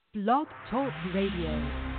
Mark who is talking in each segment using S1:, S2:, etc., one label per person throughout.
S1: Blog Talk Radio.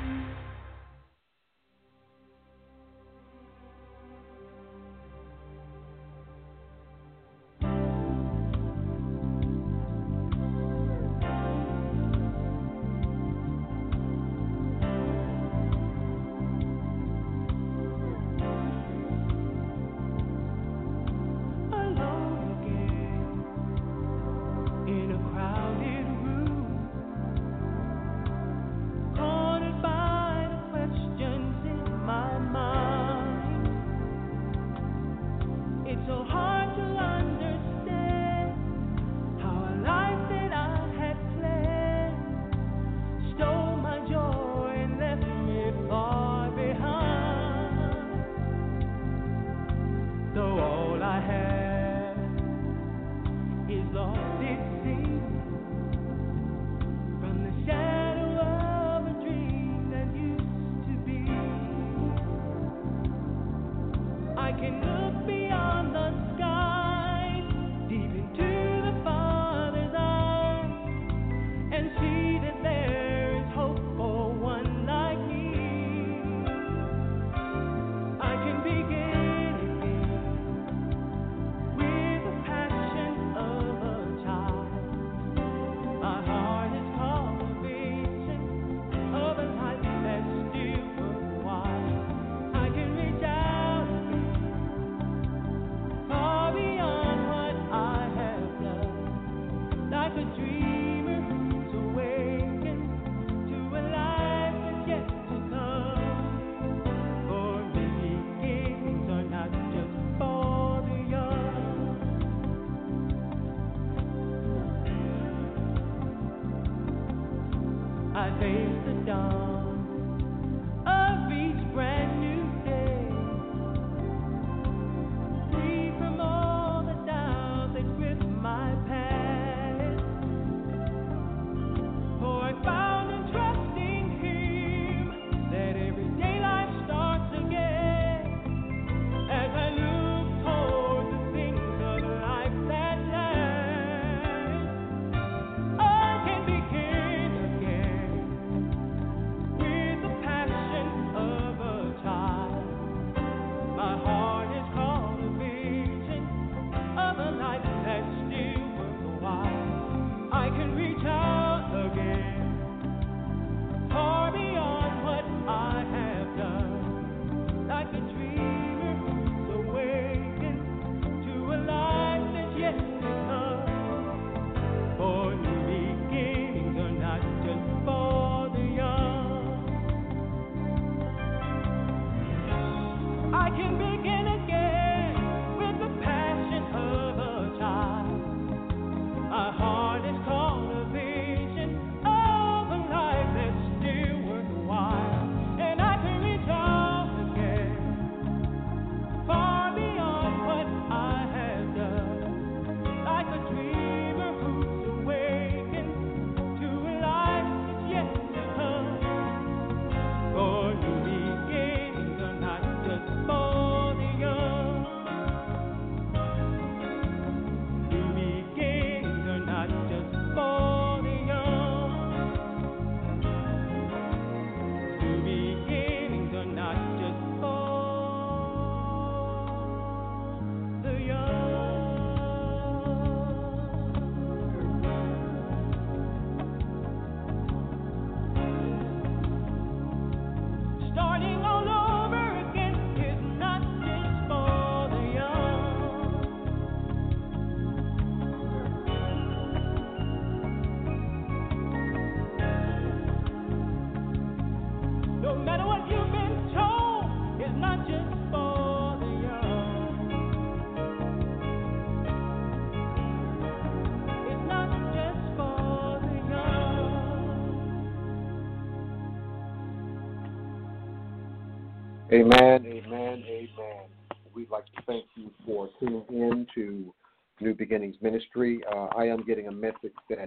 S2: Amen, amen, amen. We'd like to thank you for tuning in to New Beginnings Ministry. I am getting a message that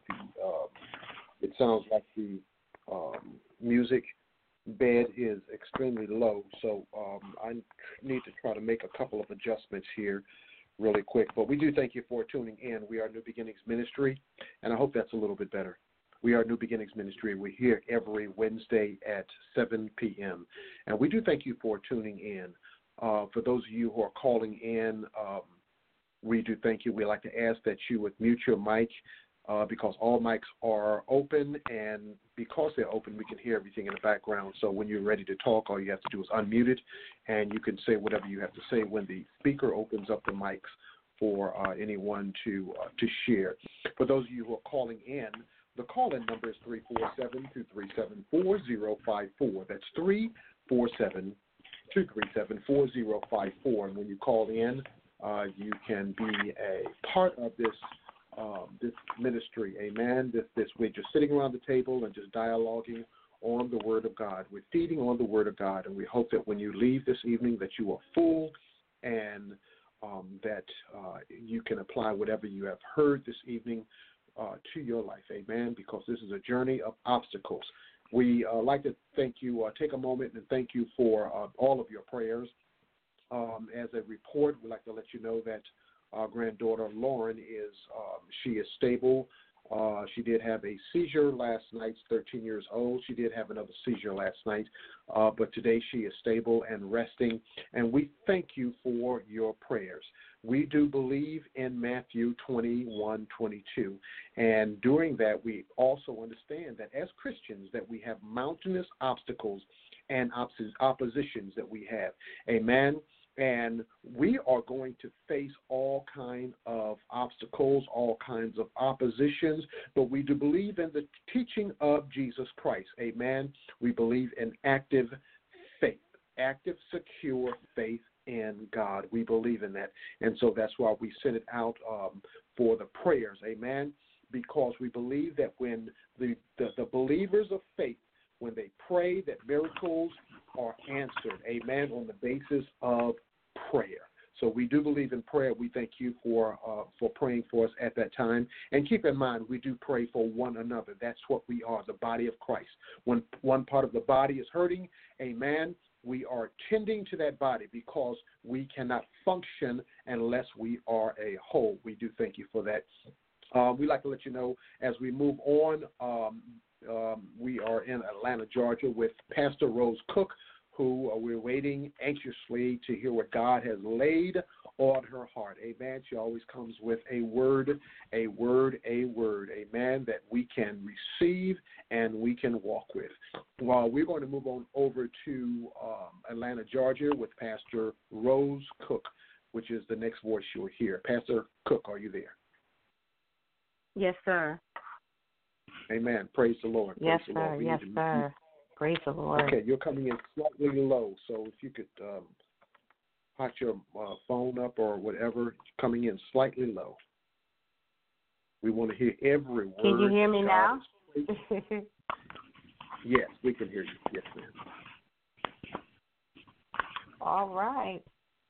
S2: it sounds like the music bed is extremely low, so I need to try to make a couple of adjustments here really quick. But we do thank you for tuning in. We are New Beginnings Ministry, and I hope that's a little bit better. We are New Beginnings Ministry. We're here every Wednesday at 7 p.m. And we do thank you for tuning in. For those of you who are calling in, we do thank you. We'd like to ask that you would mute your mic because all mics are open, and because they're open, we can hear everything in the background. So when you're ready to talk, all you have to do is unmute it, and you can say whatever you have to say when the speaker opens up the mics for anyone to share. For those of you who are calling in, the call-in number is 347-237-4054. That's 347-237-4054. And when you call in, you can be a part of this ministry, amen. We're just sitting around the table and just dialoguing on the Word of God. We're feeding on the Word of God, and we hope that when you leave this evening that you are full and that you can apply whatever you have heard this evening to your life, amen, because this is a journey of obstacles. We like to thank you, take a moment and thank you for all of your prayers. As a report, we'd like to let you know that our granddaughter Lauren she is stable. She did have a seizure last night, 13 years old. She did have another seizure last night, but today she is stable and resting, and we thank you for your prayers. We do believe in Matthew 21:22, and during that we also understand that as Christians that we have mountainous obstacles and oppositions that we have. Amen. And we are going to face all kinds of obstacles, all kinds of oppositions, but we do believe in the teaching of Jesus Christ. Amen. We believe in active faith, active, secure faith in God. We believe in that. And so that's why we send it out for the prayers. Amen. Because we believe that when the believers of faith, when they pray, that miracles are answered. Amen. On the basis of prayer. So we do believe in prayer. We thank you for praying for us at that time. And keep in mind, we do pray for one another. That's what we are, the body of Christ. When one part of the body is hurting, amen, we are tending to that body because we cannot function unless we are a whole. We do thank you for that. We'd like to let you know as we move on, we are in Atlanta, Georgia with Pastor Rose Cook, who we're waiting anxiously to hear what God has laid on her heart. Amen. She always comes with a word, amen, that we can receive and we can walk with. Well, we're going to move on over to Atlanta, Georgia with Pastor Rose Cook, which is the next voice you'll hear. Pastor Cook, are you there?
S3: Yes, sir.
S2: Amen. Praise the Lord.
S3: Yes,
S2: Praise the Lord.
S3: sir. Yes, sir. Praise the Lord.
S2: Okay, you're coming in slightly low, so if you could hot your phone up or whatever, coming in slightly low. We want to hear every word.
S3: Can you hear me now?
S2: Yes, we can hear you. Yes, ma'am.
S3: All right.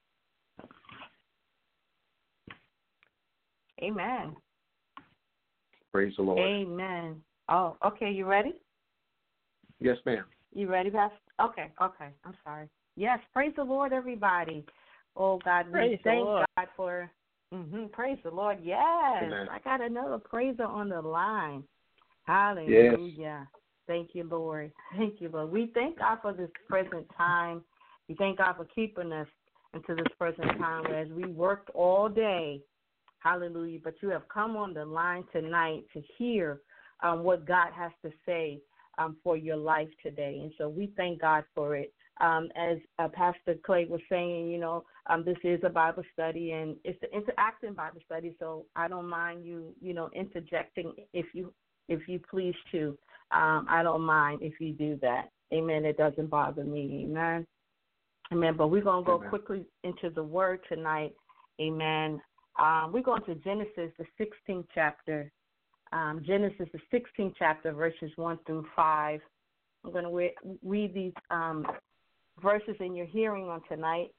S3: Amen.
S2: Praise the Lord.
S3: Amen. Oh, okay. You ready?
S2: Yes, ma'am.
S3: You ready, Pastor? Okay. I'm sorry. Yes, praise the Lord, everybody. Oh, God, we thank God for, praise the Lord. Yes,
S2: Amen.
S3: I got another praiser on the line. Hallelujah. Yes. Thank you, Lord. Thank you, Lord. We thank God for this present time. We thank God for keeping us into this present time as we worked all day. Hallelujah. But you have come on the line tonight to hear what God has to say for your life today. And so we thank God for it. As Pastor Clay was saying, this is a Bible study, and it's an interactive Bible study, so I don't mind you, interjecting if you please to. I don't mind if you do that. Amen. It doesn't bother me. Amen. Amen. But we're going to go quickly into the Word tonight. Amen. We're going to Genesis, the 16th chapter. Genesis, the 16th chapter, verses 1 through 5. I'm going to read these verses in your hearing on tonight.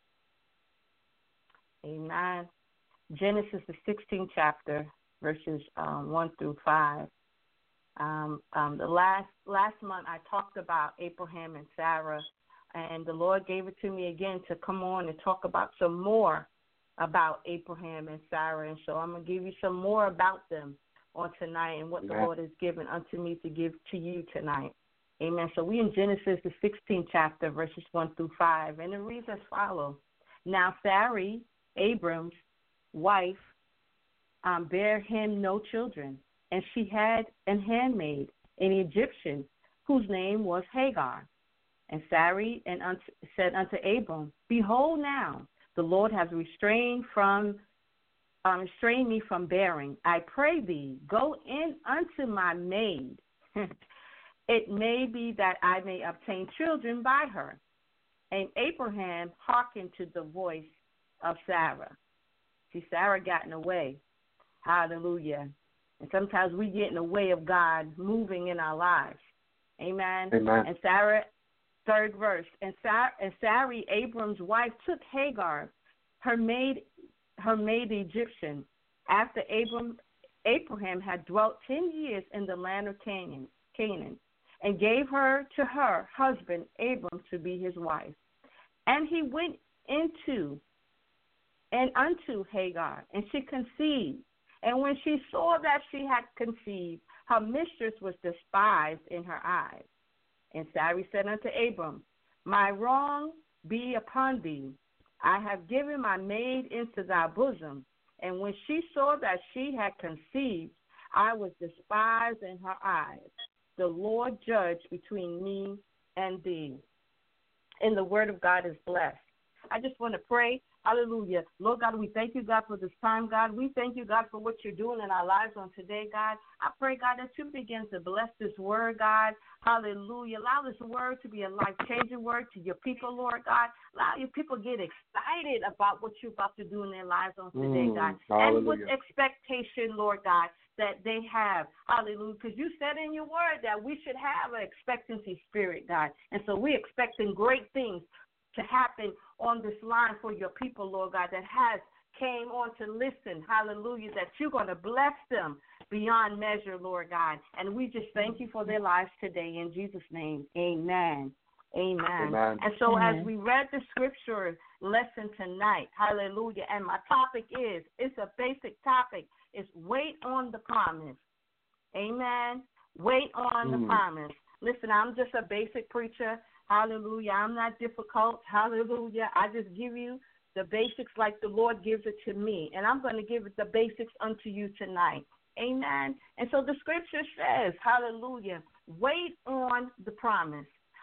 S3: Amen. Genesis, the 16th chapter, verses 1 through 5. The last month I talked about Abraham and Sarah, and the Lord gave it to me again to come on and talk about some more about Abraham and Sarah. And so I'm going to give you some more about them on tonight and what
S2: Amen.
S3: the Lord has given unto me to give to you tonight. Amen. So we in Genesis, the 16th chapter, verses 1 through 5, and it reads as follows. Now Sarai, Abram's wife, bare him no children, and she had an handmaid, an Egyptian, whose name was Hagar. And Sarai said unto Abram, Behold now, the Lord has restrained me from bearing. I pray thee, go in unto my maid. It may be that I may obtain children by her. And Abraham hearkened to the voice of Sarah. See, Sarah got in the way. Hallelujah. And sometimes we get in the way of God moving in our lives. Amen.
S2: Amen.
S3: And Sarah, third verse, and Sarai, Abram's wife, took Hagar, her maid the Egyptian, after Abraham had dwelt 10 years in the land of Canaan, and gave her to her husband Abram to be his wife. And he went unto Hagar, and she conceived. And when she saw that she had conceived, her mistress was despised in her eyes. And Sarai said unto Abram, My wrong be upon thee. I have given my maid into thy bosom. And when she saw that she had conceived, I was despised in her eyes. The Lord judge between me and thee. And the word of God is blessed. I just want to pray. Hallelujah. Lord God, we thank you, God, for this time, God. We thank you, God, for what you're doing in our lives on today, God. I pray, God, that you begin to bless this word, God. Hallelujah. Allow this word to be a life-changing word to your people, Lord God. Allow your people to get excited about what you're about to do in their lives on today, God.
S2: Hallelujah.
S3: And with expectation, Lord God, that they have. Hallelujah. Because you said in your word that we should have an expectancy spirit, God. And so we're expecting great things to happen on this line for your people, Lord God, that has came on to listen, hallelujah, that you're going to bless them beyond measure, Lord God. And we just thank you for their lives today. In Jesus' name, amen. Amen.
S2: Amen.
S3: And so as we read the scripture lesson tonight, hallelujah, and my topic it's a basic topic, it's wait on the promise. Amen. Wait on the promise. Listen, I'm just a basic preacher. Hallelujah. I'm not difficult. Hallelujah. I just give you the basics like the Lord gives it to me. And I'm going to give it the basics unto you tonight. Amen. And so the scripture says, hallelujah, wait on the promise.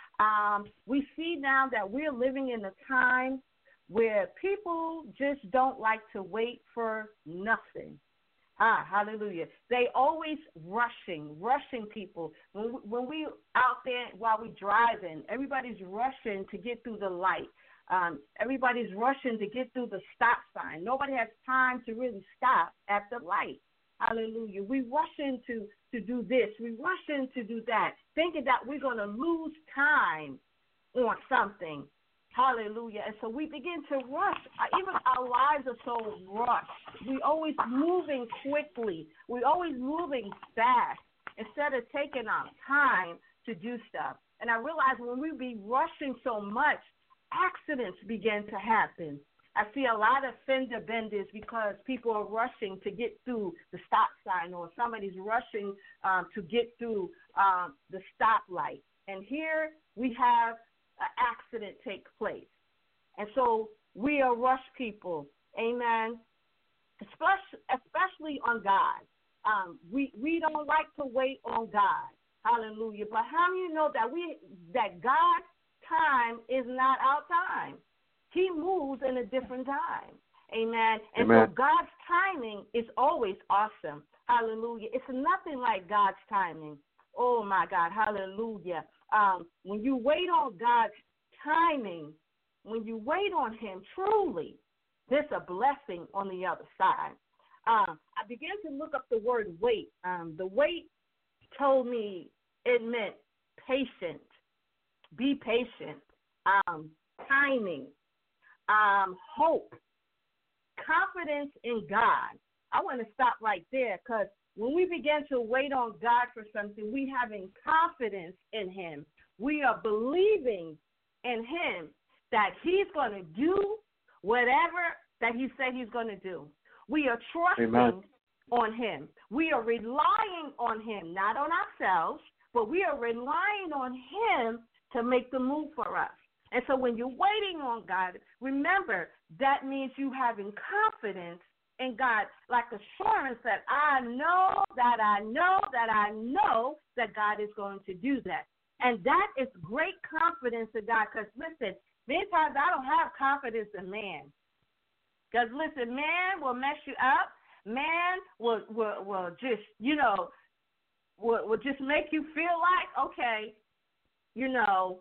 S3: We see now that we're living in a time where people just don't like to wait for nothing. Hallelujah. They always rushing people. When we out there while we driving, everybody's rushing to get through the light. Everybody's rushing to get through the stop sign. Nobody has time to really stop at the light. Hallelujah. We rushing to do this. We rushing to do that, thinking that we're going to lose time on something. Hallelujah. And so we begin to rush. Even our lives are so rushed. We always moving quickly. We always moving fast instead of taking our time to do stuff. And I realize when we be rushing so much, accidents begin to happen. I see a lot of fender benders because people are rushing to get through the stop sign, or somebody's rushing to get through the stoplight. And here we have an accident take place. And so we are rush people. Amen. Especially on God. We don't like to wait on God. Hallelujah. But how do you know that God's time is not our time? He moves in a different time. Amen. And
S2: Amen.
S3: so God's timing is always awesome. Hallelujah. It's nothing like God's timing. Oh, my God. Hallelujah. When you wait on God's timing, when you wait on him truly, there's a blessing on the other side. I began to look up the word wait. The wait told me it meant patient, be patient, timing, hope, confidence in God. I want to stop right there because when we begin to wait on God for something, we having confidence in him. We are believing in him that he's going to do whatever that he said he's going to do. We are trusting on him. We are relying on him, not on ourselves, but we are relying on him to make the move for us. And so when you're waiting on God, remember that means you having confidence in God, like assurance that I know that God is going to do that. And that is great confidence in God, because, listen, many times I don't have confidence in man. Because, listen, man will mess you up. Man will just, will just make you feel like, okay, they'll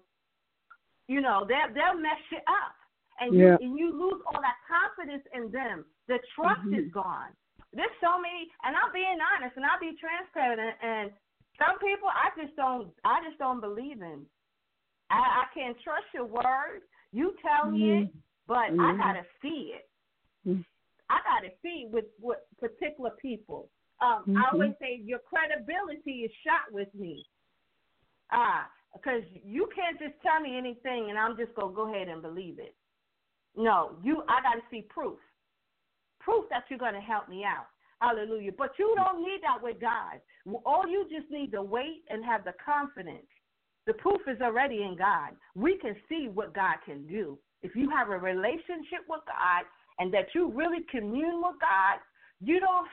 S3: mess you up. And you lose all that confidence in them. The trust is gone. There's so many, and I'm being honest, and I'll be transparent, and some people I just don't believe in. I can't trust your word. You tell me it, but I gotta see it. I gotta see with particular people. I always say your credibility is shot with me. Because you can't just tell me anything and I'm just gonna go ahead and believe it. No, I gotta see proof. Proof that you're gonna help me out. Hallelujah. But you don't need that with God. All you just need to wait and have the confidence. The proof is already in God. We can see what God can do. If you have a relationship with God and that you really commune with God, you won't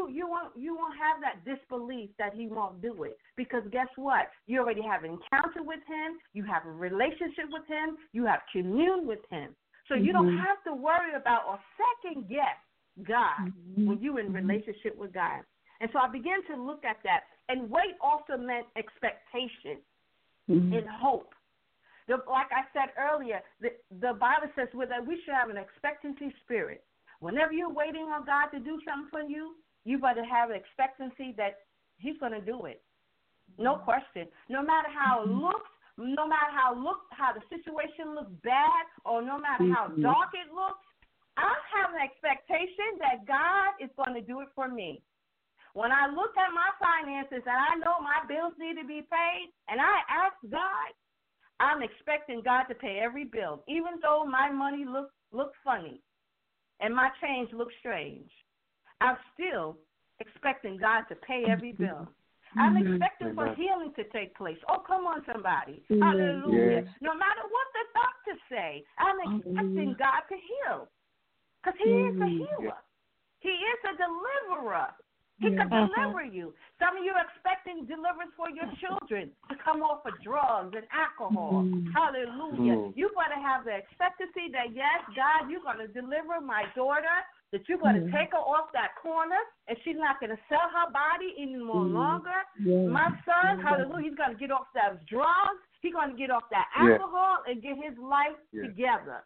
S3: have that disbelief that he won't do it. Because guess what? You already have an encounter with him. You have a relationship with him. You have commune with him. So you don't have to worry about or second guess God when you're in relationship with God. And so I began to look at that. And wait also meant expectation and hope. Like I said earlier, the Bible says that we should have an expectancy spirit. Whenever you're waiting on God to do something for you, you better have an expectancy that he's going to do it. No question. No matter how it looks, no matter how the situation looks bad, or no matter how dark it looks, I have an expectation that God is going to do it for me. When I look at my finances and I know my bills need to be paid, and I ask God, I'm expecting God to pay every bill, even though my money looks funny and my change looks strange. I'm still expecting God to pay every bill. I'm expecting for healing to take place. Oh, come on, somebody. Hallelujah. Yes. No matter what the doctors say, I'm expecting God to heal, because he is a healer. He is a deliverer. He can deliver you. Some of you are expecting deliverance for your children to come off of drugs and alcohol. Hallelujah. You got to have the expectancy that, yes, God, you're going to deliver my daughter, that you're going to take her off that corner, and she's not going to sell her body any more longer. My son, hallelujah, he's going to get off those drugs. He's going to get off that alcohol and get his life together.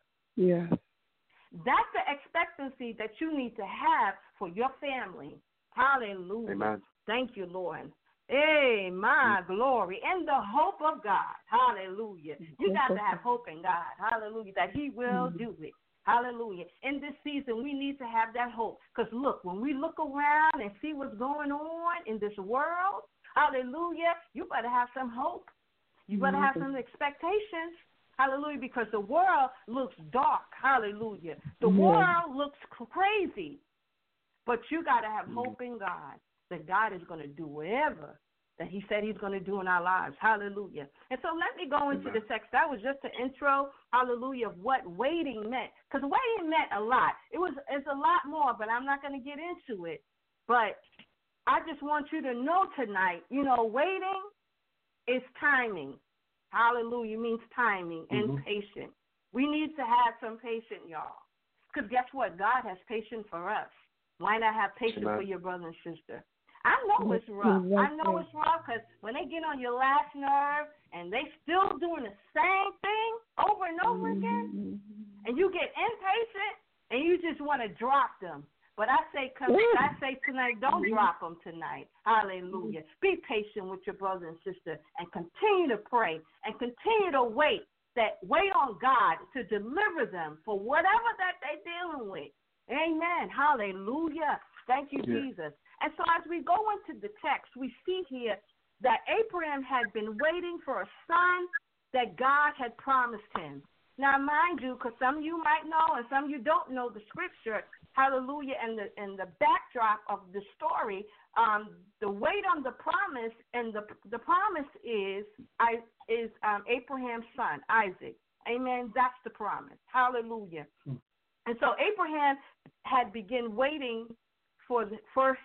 S3: That's the expectancy that you need to have for your family. Hallelujah. Amen. Thank you, Lord. Amen. Glory. And the hope of God. Hallelujah. You got to have hope in God. Hallelujah. That he will do it. Hallelujah. In this season, we need to have that hope. Because, look, when we look around and see what's going on in this world, hallelujah, you better have some hope. You better have some expectations. Hallelujah. Because the world looks dark. Hallelujah. The world looks crazy. But you got to have hope in God that God is going to do whatever that he said he's going to do in our lives. Hallelujah. And so let me go into the text. That was just an intro, hallelujah, of what waiting meant. Because waiting meant a lot. It's a lot more, but I'm not going to get into it. But I just want you to know tonight, waiting is timing. Hallelujah means timing and patience. We need to have some patience, y'all. Because guess what? God has patience for us. Why not have patience for your brother and sister? I know it's rough. I know it's rough because when they get on your last nerve and they still doing the same thing over and over again, and you get impatient and you just want to drop them. But I say tonight, don't drop them tonight. Hallelujah. Be patient with your brother and sister and continue to pray and continue to wait on God to deliver them for whatever that they're dealing with. Amen. Hallelujah. Thank you, Jesus. And so as we go into the text, we see here that Abraham had been waiting for a son that God had promised him. Now, mind you, because some of you might know and some of you don't know the scripture, hallelujah, and the backdrop of the story, the weight on the promise, and the promise is Abraham's son, Isaac. Amen. That's the promise. Hallelujah. And so Abraham had begun waiting for the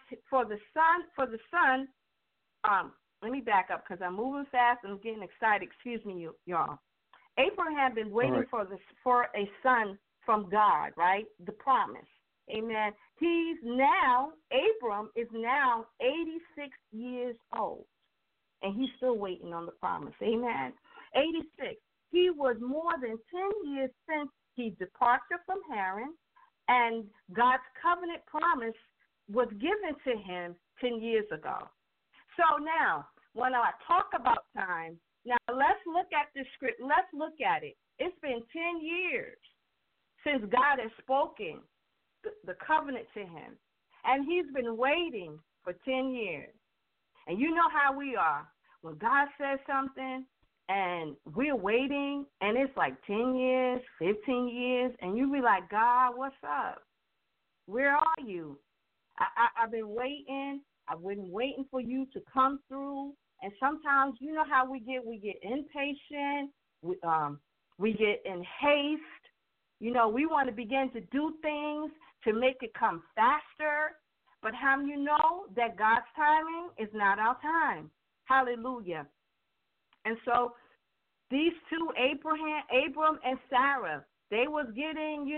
S3: son. Let me back up because I'm moving fast and I'm getting excited. Excuse me, y'all. Abraham had been waiting for a son from God, right? The promise. Amen. Abram is now 86 years old, and he's still waiting on the promise. Amen. 86. He was more than 10 years since his departure from Haran, and God's covenant promise was given to him 10 years ago. So now, when I talk about time, now let's look at the script. Let's look at it. It's been 10 years since God has spoken the covenant to him, and he's been waiting for 10 years. And you know how we are. When God says something, and we're waiting, and it's like 10 years, 15 years, and you be like, God, what's up? Where are you? I've been waiting. I've been waiting for you to come through. And sometimes, you know how we get impatient. We get in haste. You know, we want to begin to do things to make it come faster. But how do you know that God's timing is not our time? Hallelujah. And so these two, Abram and Sarah, they was getting,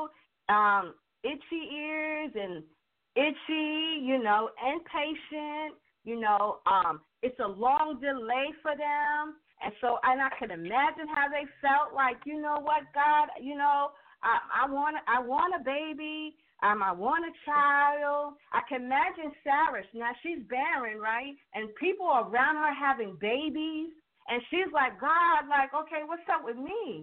S3: itchy ears and itchy, impatient, it's a long delay for them. And so, and I can imagine how they felt like, you know what, God, I want a baby. I want a child. I can imagine Sarah. Now, she's barren, right? And people are around her having babies. And she's like, God, okay, what's up with me?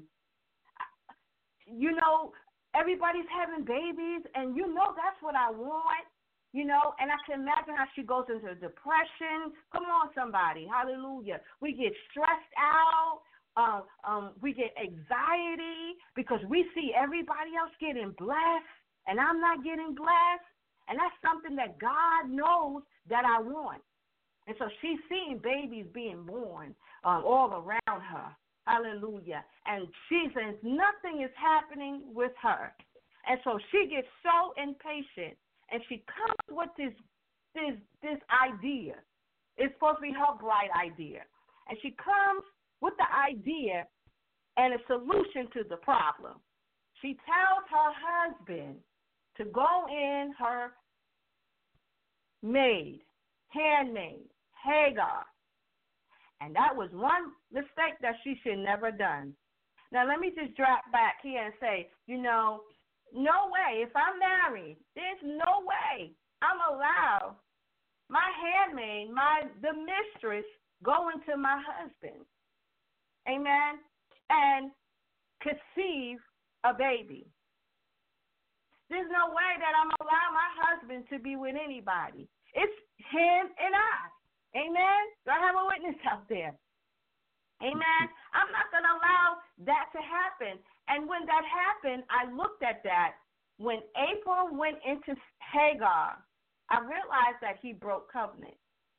S3: Everybody's having babies, and that's what I want, and I can imagine how she goes into depression. Come on, somebody. Hallelujah. We get stressed out. We get anxiety because we see everybody else getting blessed, and I'm not getting blessed. And that's something that God knows that I want. And so she's seeing babies being born all around her. Hallelujah. And she says nothing is happening with her. And so she gets so impatient, and she comes with this idea. It's supposed to be her bright idea. And she comes with the idea and a solution to the problem. She tells her husband to go in her handmaid, Hagar. And that was one mistake that she should never done. Now, let me just drop back here and say, no way. If I'm married, there's no way I'm allowed my handmaid, the mistress, go into my husband. Amen? And conceive a baby. There's no way that I'm allowing my husband to be with anybody. It's him and I. Amen? Do I have a witness out there? Amen? I'm not going to allow that to happen. And when that happened, I looked at that. When Abram went into Hagar, I realized that he broke covenant.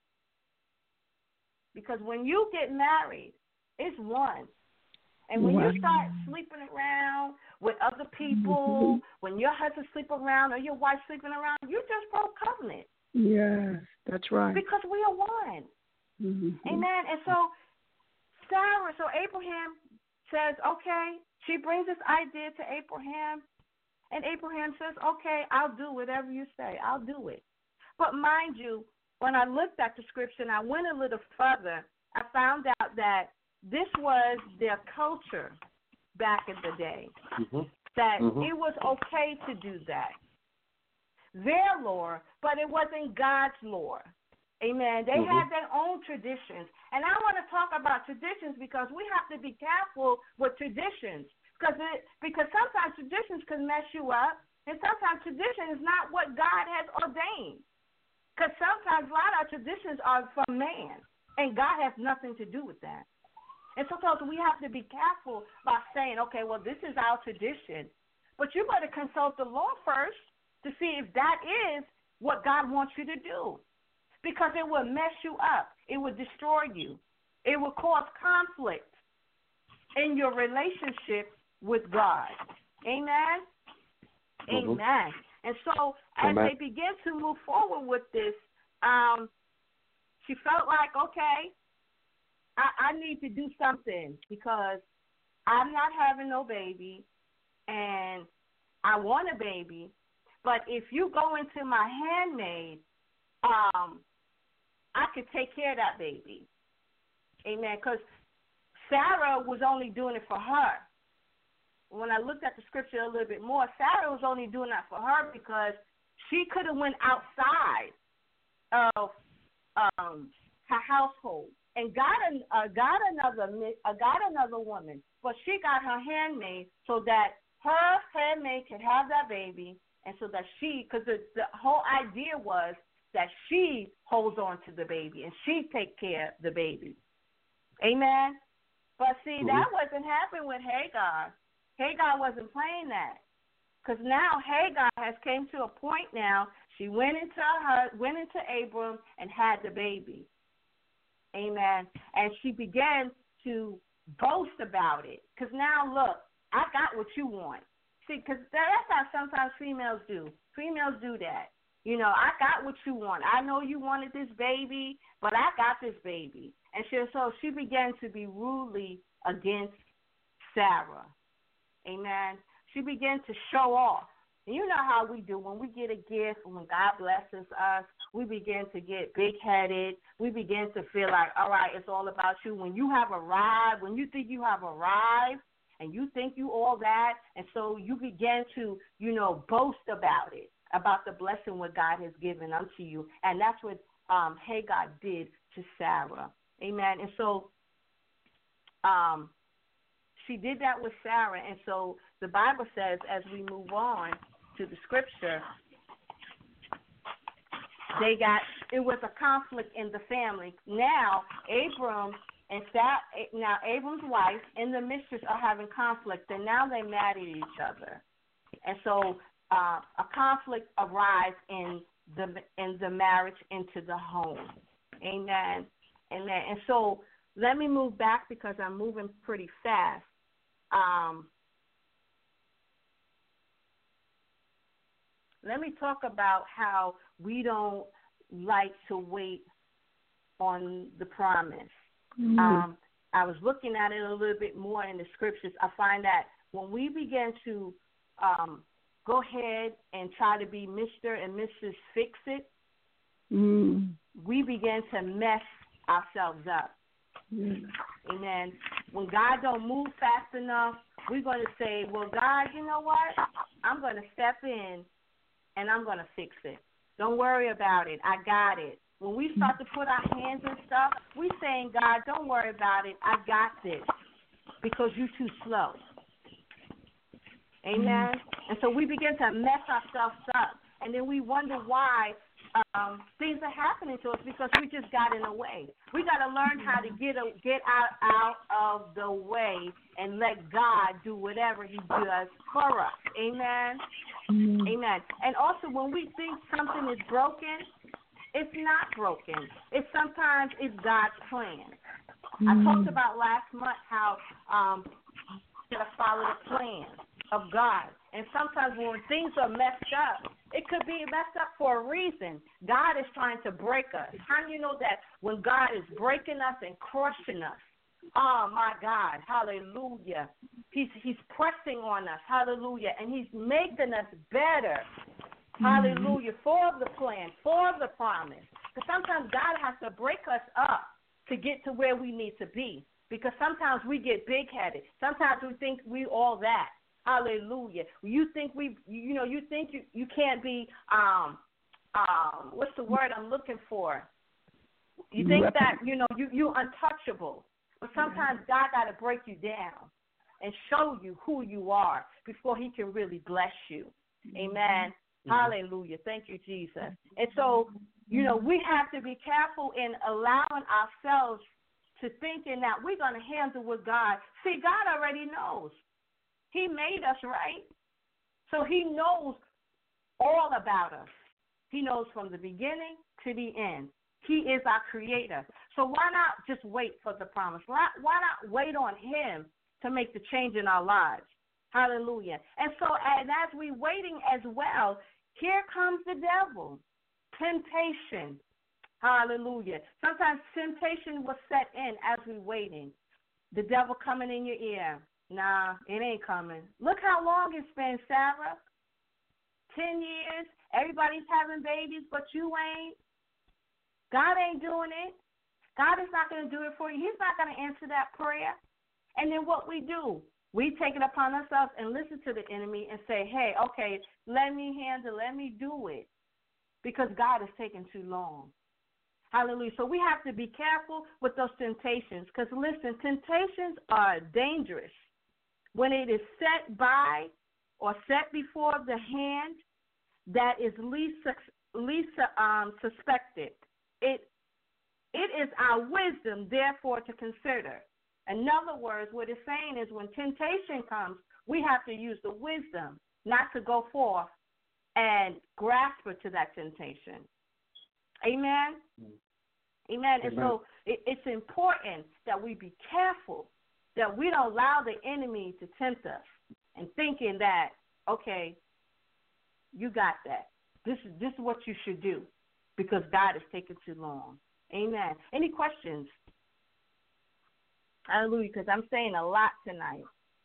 S3: Because when you get married, it's one. And when you start sleeping around with other people, when your husband sleep around or your wife sleeping around, you just broke covenant.
S4: Yes, that's right.
S3: Because we are one. Mm-hmm. Amen. And so Abraham says, okay, she brings this idea to Abraham, and Abraham says, okay, I'll do whatever you say. I'll do it. But mind you, when I looked at the scripture and I went a little further, I found out that this was their culture back in the day, that it was okay to do that. Their law, but it wasn't God's law. Amen. They had their own traditions. And I want to talk about traditions because we have to be careful with traditions because sometimes traditions can mess you up, and sometimes tradition is not what God has ordained. Because sometimes a lot of traditions are from man, and God has nothing to do with that. And sometimes we have to be careful by saying, okay, well, this is our tradition. But you better consult the law first to see if that is what God wants you to do. Because it will mess you up. It will destroy you. It will cause conflict in your relationship with God. Amen?
S2: Mm-hmm.
S3: Amen. And so as they begin to move forward with this, she felt like, okay, I need to do something because I'm not having no baby and I want a baby. But if you go into my handmaid, I could take care of that baby. Amen. Because Sarah was only doing it for her. When I looked at the scripture a little bit more, Sarah was only doing that for her because she could have went outside of her household and got another woman, but she got her handmaid so that her handmaid could have that baby, and so that because the whole idea was that she holds on to the baby and she take care of the baby. Amen. But see, that wasn't happening with Hagar. Hagar wasn't playing that, because now Hagar has came to a point now. She went into Abram and had the baby. Amen. And she began to boast about it, because now look, I got what you want. See, because that's how sometimes females do. Females do that. You know, I got what you want. I know you wanted this baby, but I got this baby. And so she began to be rudely against Sarah. Amen. She began to show off. And you know how we do. When we get a gift, when God blesses us, we begin to get big-headed. We begin to feel like, all right, it's all about you. When you have arrived, when you think you have arrived, and you think you all that, and so you begin to, boast about it, about the blessing what God has given unto you. And that's what Hagar did to Sarah. Amen. And so she did that with Sarah. And so the Bible says, as we move on to the scripture, it was a conflict in the family. Now, Abram's wife and the mistress are having conflict, and now they're mad at each other. And so a conflict arises in the marriage into the home. Amen. Amen. And so let me move back because I'm moving pretty fast. Let me talk about how we don't like to wait on the promise.
S4: Mm-hmm.
S3: I was looking at it a little bit more in the scriptures. I find that when we begin to go ahead and try to be Mr. and Mrs. Fix-It, we begin to mess ourselves up. Amen. When God don't move fast enough, we're going to say, well, God, you know what? I'm going to step in and I'm going to fix it. Don't worry about it. I got it. When we start to put our hands and stuff, we saying, God, don't worry about it. I got this, because you're too slow. Amen. And so we begin to mess ourselves up, and then we wonder why things are happening to us, because we just got in the way. We got to learn how to get out of the way and let God do whatever He does for us. Amen. Amen. And also, when we think something is broken, it's not broken. Sometimes it's God's plan. I talked about last month how you gotta follow the plan of God. And sometimes when things are messed up, it could be messed up for a reason. God is trying to break us. How do you know that when God is breaking us and crushing us? Oh, my God, hallelujah. He's pressing on us, hallelujah, and He's making us better. Hallelujah, for the plan, for the promise. Because sometimes God has to break us up to get to where we need to be. Because sometimes we get big-headed. Sometimes we think we all that. Hallelujah. You think you can't be, what's the word I'm looking for? You think that, you're untouchable. But sometimes God got to break you down and show you who you are before He can really bless you. Amen. Hallelujah. Thank you, Jesus. And so, we have to be careful in allowing ourselves to thinking that we're going to handle with God. See, God already knows. He made us, right? So He knows all about us. He knows from the beginning to the end. He is our creator. So why not just wait for the promise? Why not wait on him to make the change in our lives? Hallelujah. And so as we waiting as well, here comes the devil. Temptation. Hallelujah. Sometimes temptation will set in as we waiting. The devil coming in your ear. Nah, it ain't coming. Look how long it's been, Sarah. 10 years. Everybody's having babies, but you ain't. God ain't doing it. God is not going to do it for you. He's not going to answer that prayer. And then what we do, we take it upon ourselves and listen to the enemy and say, hey, okay, let me handle, let me do it, because God is taking too long. Hallelujah. So we have to be careful with those temptations, because, listen, temptations are dangerous. When it is set by or set before the hand that is least suspected, it is our wisdom, therefore, to consider. In other words, what it's saying is when temptation comes, we have to use the wisdom not to go forth and grasp to that temptation. Amen? Amen. And so it's important that we be careful, that we don't allow the enemy to tempt us and thinking that, okay, you got that. This is what you should do because God is taking too long. Amen. Any questions? Hallelujah, because I'm saying a lot tonight.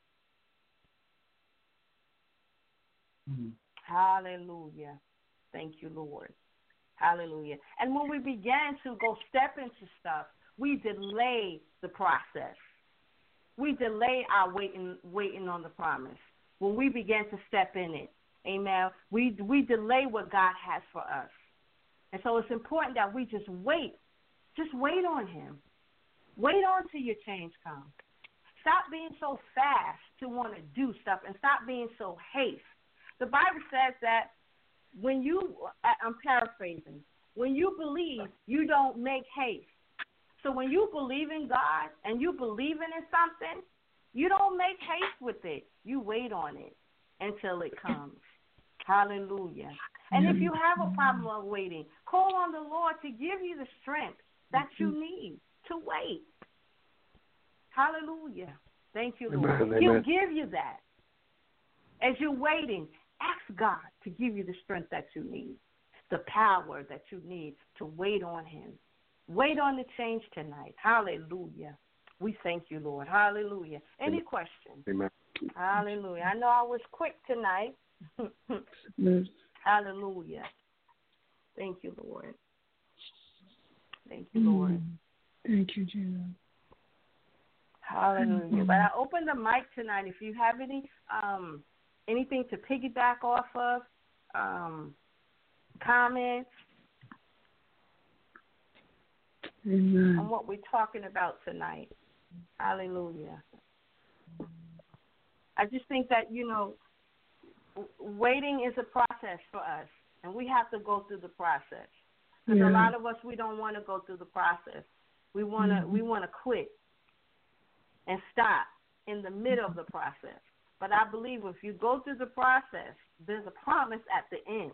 S3: Mm-hmm. Hallelujah. Thank you, Lord. Hallelujah. And when we began to go step into stuff, we delay the process. We delay our waiting on the promise. When we begin to step in it, amen, we delay what God has for us. And so it's important that we just wait. Just wait on him. Wait on till your change comes. Stop being so fast to want to do stuff and stop being so haste. The Bible says that when you, I'm paraphrasing, when you believe, you don't make haste. So when you believe in God and you believe in something, you don't make haste with it. You wait on it until it comes. Hallelujah. And if you have a problem of waiting, call on the Lord to give you the strength that you need to wait. Hallelujah. Thank you, Lord. Amen. He'll give you that. As you're waiting, ask God to give you the strength that you need, the power that you need to wait on him. Wait on the change tonight. Hallelujah. We thank you, Lord. Hallelujah. Any questions?
S2: Amen.
S3: Hallelujah. I know I was quick tonight. Hallelujah. Thank you, Lord. Thank you, Lord.
S4: Thank you, Jesus.
S3: Hallelujah. But I open the mic tonight. If you have anything to piggyback off of, comments on what we're talking about tonight. Hallelujah. I just think that, waiting is a process for us, and we have to go through the process. Because a lot of us, we don't want to go through the process. We want to quit and stop in the middle of the process. But I believe if you go through the process, there's a promise at the end.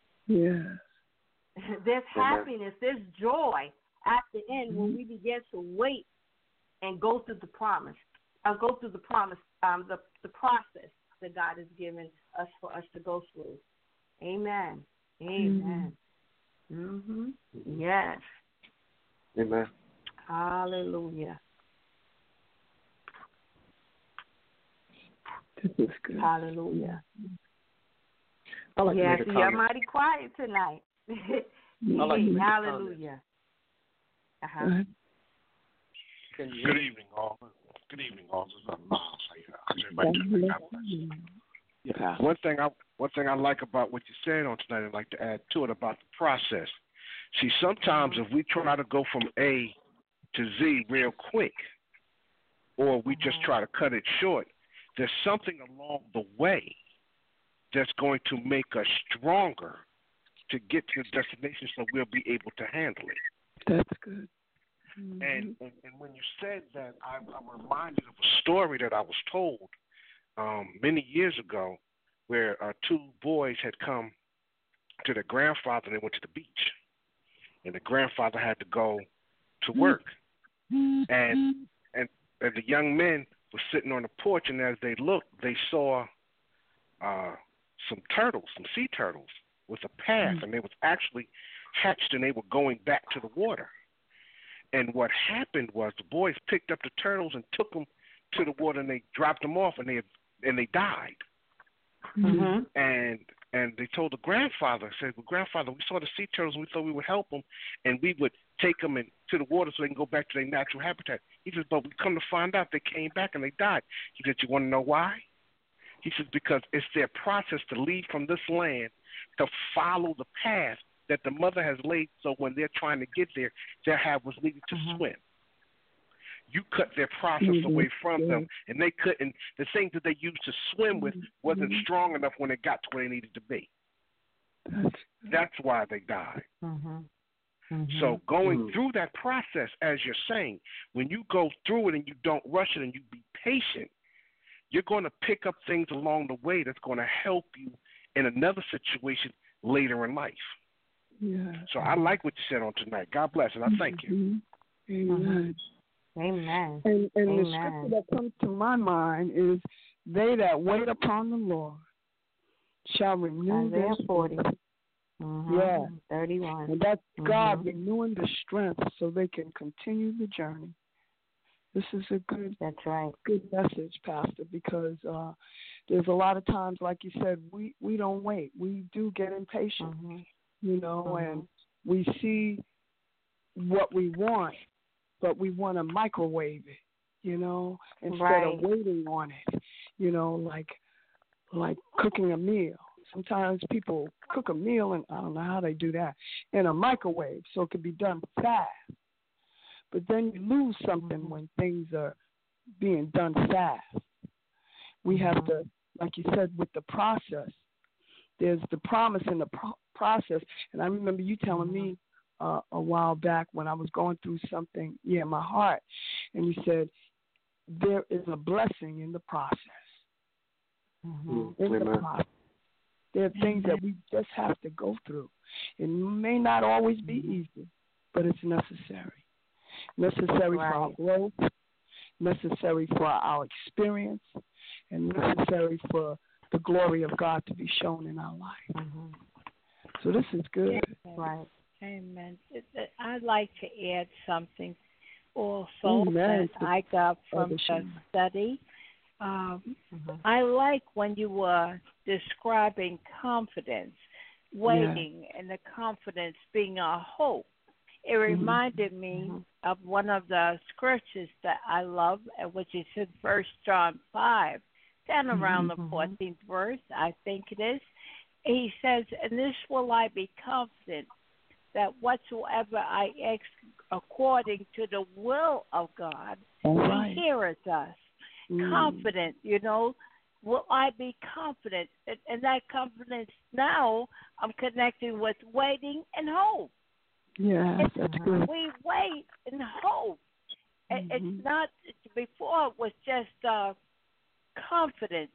S4: Yes.
S3: There's happiness, there's joy at the end when we begin to wait and go through the promise. Go through the promise, the process that God has given us for us to go through. Amen. Amen. Mm-hmm. Yes.
S2: Amen.
S3: Hallelujah.
S4: This is good.
S3: Hallelujah.
S2: I like
S3: yes,
S2: to make a
S3: you're
S2: comment.
S3: mighty quiet tonight. Hallelujah.
S5: Good evening, all. Good evening, all. This is Miles. How's everybody doing? God bless you. Yeah. One thing I like about what you said on tonight, I'd like to add to it about the process. See, sometimes if we try to go from A to Z real quick, or we just try to cut it short, there's something along the way that's going to make us stronger to get to the destination so we'll be able to handle it.
S4: That's good. Mm-hmm.
S5: And when you said that, I'm reminded of a story that I was told many years ago where two boys had come to their grandfather, and they went to the beach. And the grandfather had to go to work. And the young men were sitting on the porch, and as they looked, they saw some turtles, some sea turtles, with a path, and they was actually hatched, and they were going back to the water. And what happened was the boys picked up the turtles and took them to the water, and they dropped them off, and they died.
S3: Mm-hmm.
S5: And they told the grandfather, said, "Well, grandfather, we saw the sea turtles, and we thought we would help them, and we would take them to the water so they can go back to their natural habitat." He says, "But we come to find out they came back and they died." He said, "You want to know why?" He says, "Because it's their process to leave from this land to follow the path that the mother has laid, so when they're trying to get there, they'll have what's needed to swim." You cut their process away from them, and they couldn't. The things that they used to swim with wasn't strong enough when it got to where they needed to be. That's why they died. So going through that process, as you're saying, when you go through it and you don't rush it and you be patient, you're going to pick up things along the way that's going to help you in another situation later in life.
S4: Yeah.
S5: So I like what you said on tonight. God bless, and I thank you.
S4: Amen.
S3: Amen.
S4: And the scripture that comes to my mind is, "They that wait upon the Lord shall renew their
S3: Isaiah 40.
S4: Yeah.
S3: 31.
S4: And that's God renewing the strength so they can continue the journey. This is a good message, Pastor, because there's a lot of times, like you said, we don't wait. We do get impatient, and we see what we want, but we want to microwave it, instead of waiting on it, like cooking a meal. Sometimes people cook a meal, and I don't know how they do that, in a microwave, so it can be done fast. But then you lose something when things are being done fast. We have to, like you said, with the process, there's the promise in the process. And I remember you telling me a while back when I was going through something, in my heart, and you said, there is a blessing in the process. In the process. There are things that we just have to go through. It may not always be easy, but it's necessary. Necessary for our growth, necessary for our experience, and necessary for the glory of God to be shown in our life. So this is good.
S3: Right.
S6: Amen. I'd like to add something also that I got from the study. I like when you were describing confidence, waiting, and the confidence being a hope. It reminded me of one of the scriptures that I love, which is in 1 John 5, down around the 14th verse, I think it is. He says, "And this will I be confident, that whatsoever I ask according to the will of God, He heareth us." Confident, will I be confident? And that confidence now I'm connecting with waiting and hope.
S4: Yeah, that's good.
S6: We wait and hope. It's not, before it was just confidence,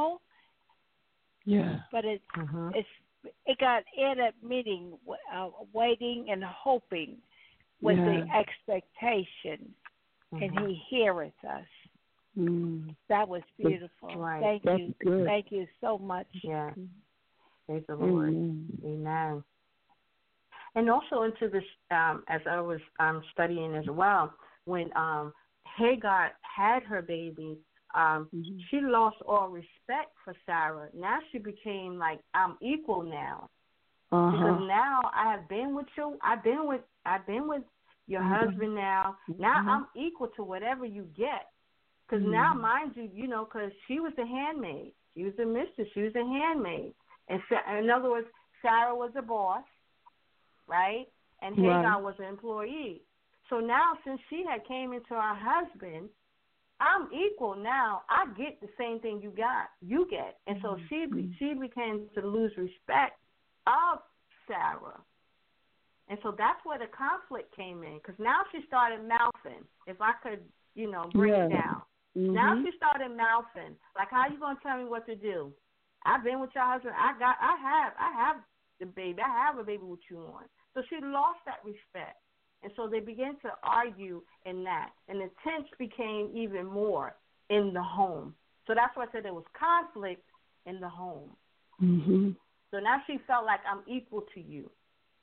S4: Yeah.
S6: But it got added meaning, waiting and hoping with the expectation, and He heareth us. That was beautiful.
S3: Right.
S6: Thank you.
S4: Good.
S6: Thank you so much.
S3: Yeah. Praise the Lord. Amen. And also into this, as I was studying as well, when Hagar had her baby, she lost all respect for Sarah. Now she became like, I'm equal now. Because now I have been with you. I've been with your husband now. Now I'm equal to whatever you get. Because now, mind you, because she was a handmaid. She was a mistress. She was a handmaid. And in other words, Sarah was a boss, right? And Hagar was an employee. So now, since she had came into her husband, I'm equal now. I get the same thing you get. And so she began to lose respect of Sarah. And so that's where the conflict came in. Because now she started mouthing, if I could, bring it down. Now she started mouthing. Like, how you going to tell me what to do? I've been with your husband. I have the baby. I have a baby what you want. So she lost that respect. And so they began to argue in that. And the tension became even more in the home. So that's why I said there was conflict in the home.
S4: Mm-hmm.
S3: So now she felt like I'm equal to you.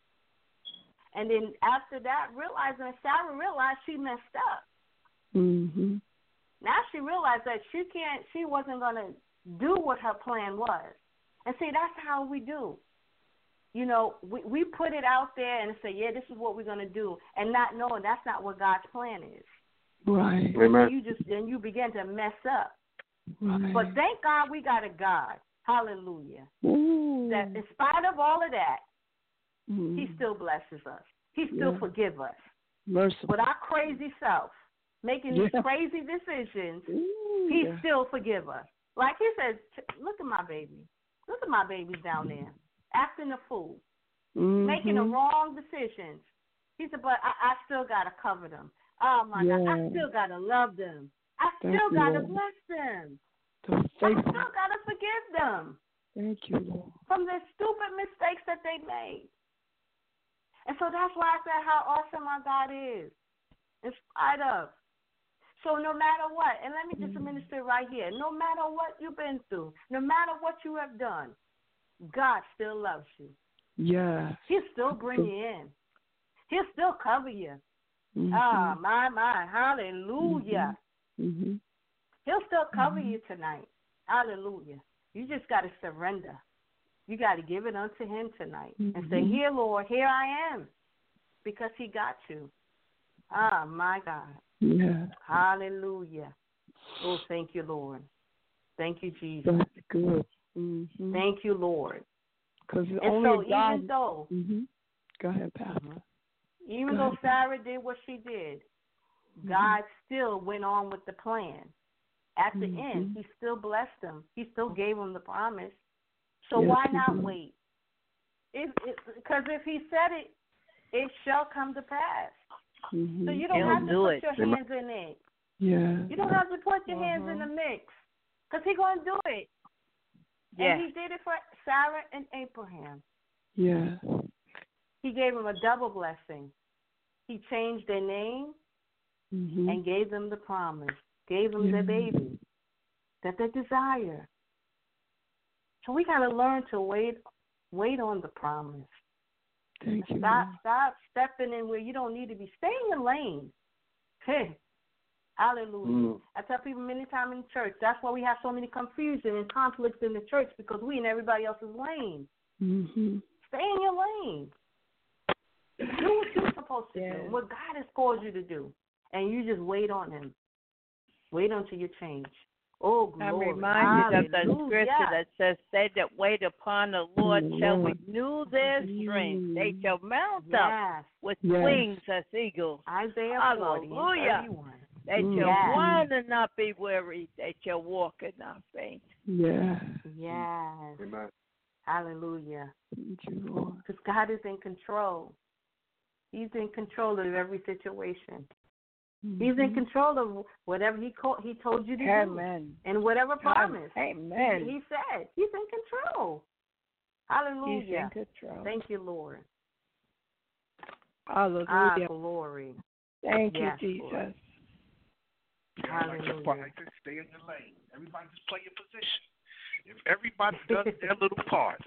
S3: And then after that, Sarah realized she messed up.
S4: Mm-hmm.
S3: Now she realized that she wasn't going to do what her plan was. And see, that's how we do. You know, we put it out there and say, yeah, this is what we're going to do, and not knowing that's not what God's plan is.
S4: Right.
S3: Then you begin to mess up.
S4: Right.
S3: But thank God we got a God. Hallelujah.
S4: Ooh.
S3: That in spite of all of that,
S4: Mm.
S3: He still blesses us. He still forgives us.
S4: Merciful.
S3: With our crazy self, making these crazy decisions, He still forgives us. Like He says, look at my baby. Look at my babies down there, acting a fool, making the wrong decisions. He said, but I still got to cover them. Oh, my God. I still got to love them. I still got to bless them. I still got to forgive them.
S4: Thank you, Lord.
S3: From the stupid mistakes that they made. And so that's why I said how awesome our God is, in spite of. So no matter what, and let me just minister right here, no matter what you've been through, no matter what you have done, God still loves you.
S4: Yeah.
S3: He'll still bring you in. He'll still cover you.
S4: Mm-hmm.
S3: Ah, my, hallelujah.
S4: Mm-hmm.
S3: He'll still cover you tonight. Hallelujah. You just got to surrender. You got to give it unto Him tonight and say, here, Lord, here I am, because He got you. Ah, my God.
S4: Yeah.
S3: Hallelujah. Oh, thank you, Lord. Thank you, Jesus.
S4: That's good. Mm-hmm.
S3: Thank you, Lord.
S4: Because
S3: even though,
S4: go ahead, Pastor.
S3: Even though Sarah did what she did, God still went on with the plan. At the end, He still blessed them. He still gave them the promise. So why not wait? Because if He said it, it shall come to pass.
S4: Mm-hmm.
S3: So you don't have to put your hands in it.
S4: Yeah.
S3: You don't have to put your hands in the mix, because He's going to do it. Yeah. And He did it for Sarah and Abraham.
S4: Yeah.
S3: He gave them a double blessing. He changed their name and gave them the promise, gave them their baby that they desire. So we got to learn to wait on the promise.
S4: Thank you.
S3: Stop stepping in where you don't need to be. Stay in your lane. Hey, hallelujah. I tell people many times in church, that's why we have so many confusion and conflicts in the church, because we in everybody else's lane.
S4: Mm-hmm.
S3: Stay in your lane. Do what you're supposed to do, what God has called you to do, and you just wait on Him. Wait until you change. Oh, glory.
S6: I'm reminded of the scripture that says, they that wait upon the Lord shall renew their strength. They shall mount up with wings as eagles.
S3: Isaiah 40,
S6: hallelujah.
S3: 31.
S6: They shall run and not be weary. They shall walk and not faint.
S4: Yeah.
S3: Yes.
S2: Amen.
S3: Hallelujah.
S4: Thank you, Lord.
S3: Because God is in control. He's in control of every situation. He's in control of whatever He told you to do. And whatever promise.
S6: Amen.
S3: He said. He's in control. Hallelujah.
S6: He's in control.
S3: Thank you, Lord.
S6: Hallelujah.
S3: Ah, glory.
S6: Thank you, Jesus.
S3: Lord.
S5: Hallelujah. Like this, stay in your lane. Everybody just play your position. If everybody does their little part,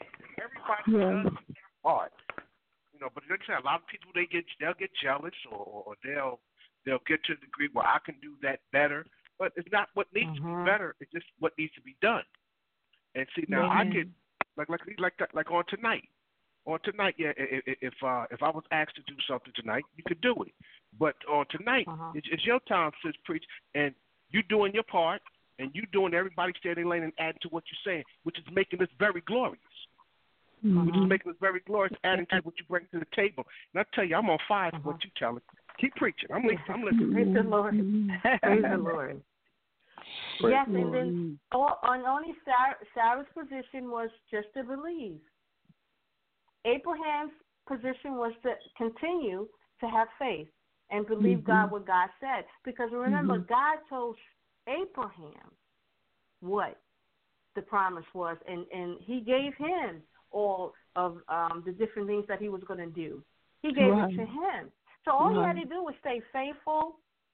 S5: but a lot of people they'll get jealous or they'll get to the degree where I can do that better. But it's not what needs to be better. It's just what needs to be done. And see, now I could like on tonight. On tonight, if I was asked to do something tonight, you could do it. But on tonight, it's your time, sis, preach, and you doing your part, and you doing everybody standing lane and adding to what you're saying, which is making this very glorious. Which is making this very glorious, adding to what you bring to the table. And I tell you, I'm on fire for what you telling. Keep preaching. I'm listening.
S3: Praise the Lord. Praise the Lord. Yes, and then only Sarah's position was just to believe. Abraham's position was to continue to have faith and believe God what God said. Because remember, God told Abraham what the promise was, and He gave him all the different things that he was going to do. He gave it to him. So all he had to do was stay faithful,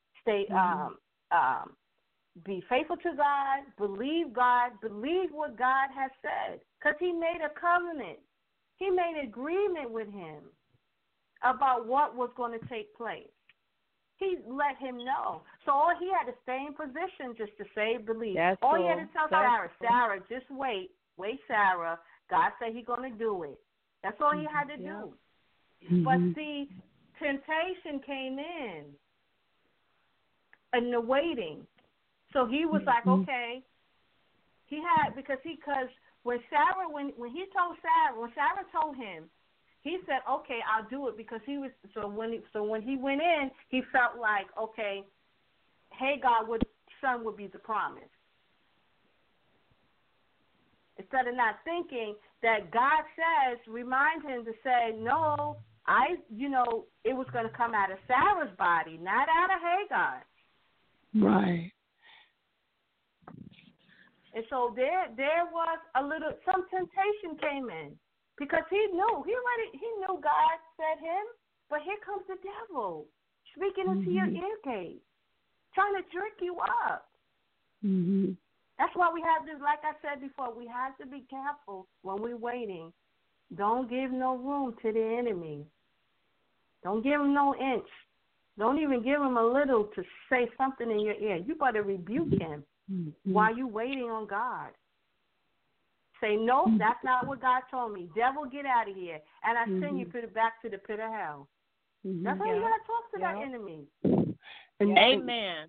S3: be faithful to God, believe what God has said, because he made a covenant. He made an agreement with him about what was going to take place. He let him know. So all he had to stay in position just to say, believe. All he had to tell Sarah, just wait, Sarah. God said he's going to do it. That's all he had to do. But see, temptation came in the waiting. So he was like, okay. He had because when Sarah told him, he said, okay, I'll do it, because he was when he went in, he felt like, okay, Hagar's son would be the promise. Instead of not thinking that God says, remind him to say, no, it was going to come out of Sarah's body, not out of Hagar.
S4: Right.
S3: And so there was some temptation came in, because he knew God said him, but here comes the devil speaking into your ear gate, trying to jerk you up.
S4: Mm-hmm.
S3: That's why we have to, like I said before, we have to be careful when we're waiting. Don't give no room to the enemy. Don't give him no inch. Don't even give him a little to say something in your ear. You better rebuke him while you're waiting on God. Say, no, that's not what God told me. Devil, get out of here. And I send you back to the pit of hell. That's how you got to talk to that enemy.
S6: Amen.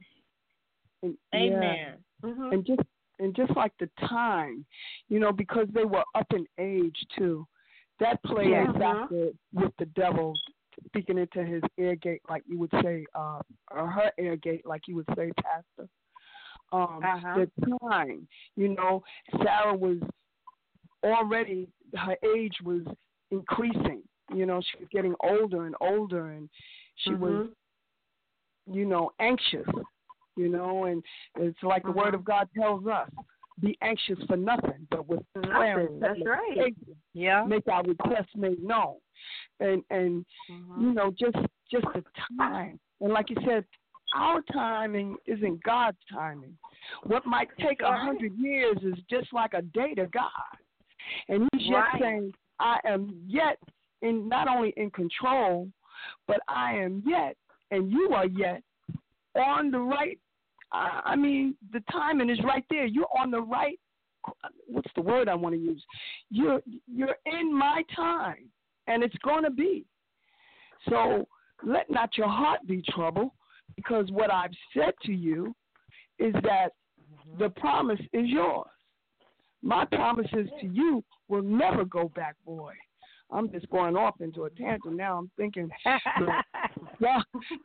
S3: Amen.
S4: And just like the time, because they were up in age too, that played a factor with the devil speaking into his ear gate, like you would say, or her ear gate, like you would say, Pastor. The time, Sarah was already, her age was increasing. She was getting older and older, and she was, anxious. And it's like the Word of God tells us, be anxious for nothing, but with prayer and make our requests made known. And just the time. And like you said, our timing isn't God's timing. What might take 100 years is just like a day to God. And he's yet saying, I am yet not only in control, but I am yet, and you are yet on the right. The timing is right there. You're on the right. What's the word I want to use? You're in my time, and it's going to be. So let not your heart be troubled, because what I've said to you is that the promise is yours. My promises to you will never go back, boy. I'm just going off into a tangent now. I'm thinking that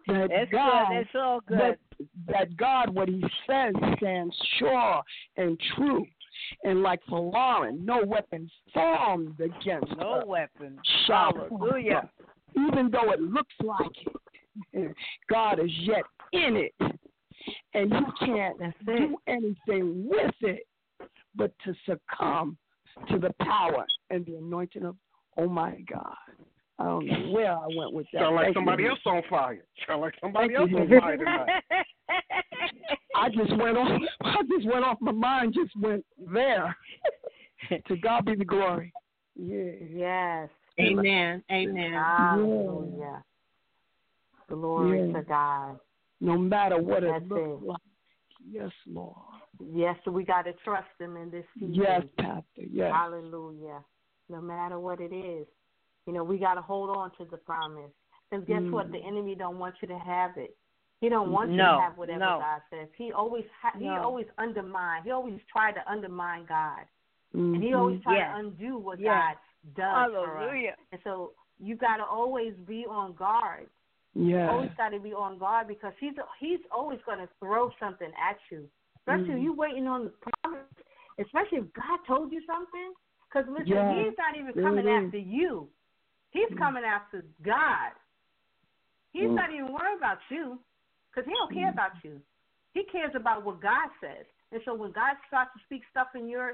S4: God, what he says, stands sure and true. And like for Lauren, no weapon formed against her.
S6: No weapon.
S4: Hallelujah. Even though it looks like it, God is yet in it. And you can't do anything with it but to succumb to the power and the anointing of, oh my God. I don't know where I went with that.
S5: Sound like somebody else on fire. Tonight.
S4: I just went off. My mind just went there. To God be the glory. Yeah.
S3: Yes.
S6: Amen.
S3: Hallelujah. Glory to God.
S4: No matter what it looks like. Yes, Lord.
S3: Yes, so we got to trust him in this season.
S4: Yes, Pastor. Yes.
S3: Hallelujah. No matter what it is. We got to hold on to the promise. Because guess what? The enemy don't want you to have it. He don't want you to have whatever God says. He always undermine. He always try to undermine God. And he always try to undo what God does for us. And so you got to always be on guard.
S4: Yeah.
S3: Always got to be on guard, because he's always going to throw something at you. Especially if you waiting on the promise. Especially if God told you something. Because listen, he's not even coming after you. He's coming after God. He's not even worried about you, because he don't care about you. He cares about what God says. And so when God starts to speak stuff in your